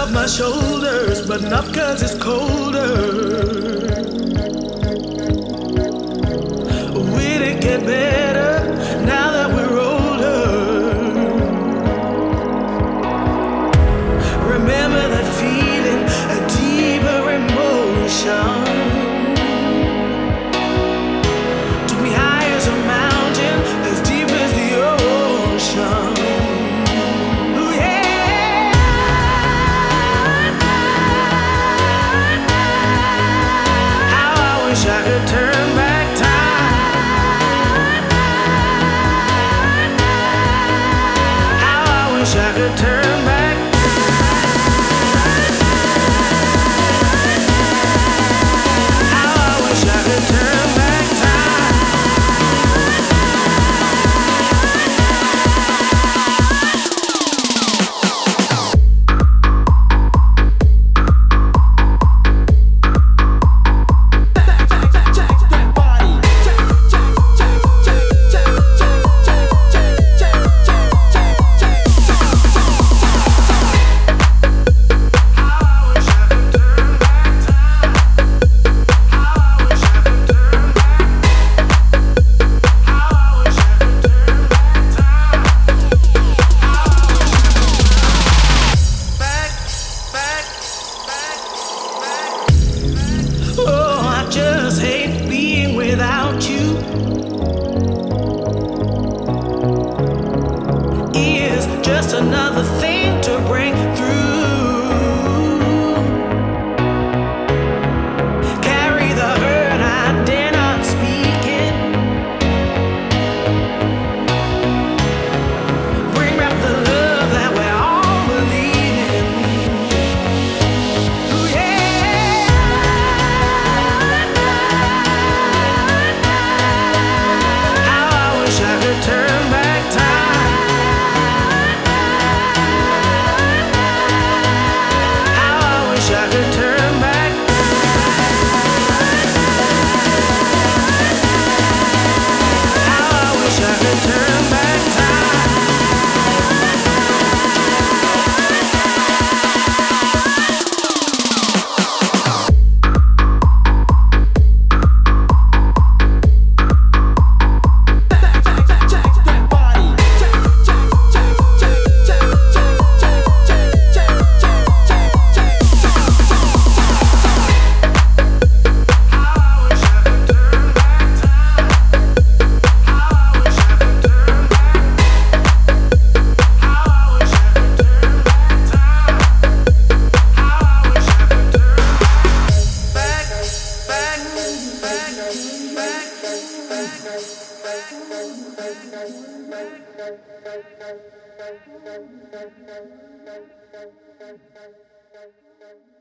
off my shoulders, but not 'cause it's colder. Will it get better now that we're older? Remember that feeling, a deeper emotion. Took me high as a mountain, as deep as the ocean. Ooh, yeah. How I wish I could turn back time. How I wish I could turn back. How I wish I could turn back time. Oh, I just hate being without you. Is just another thing to break through. Carry the hurt I dare not speak it. Bring back the love that we all believe in. Ooh, yeah. How I wish I could turn back time. How I wish I could turn back. How I wish I could turn back time. Back.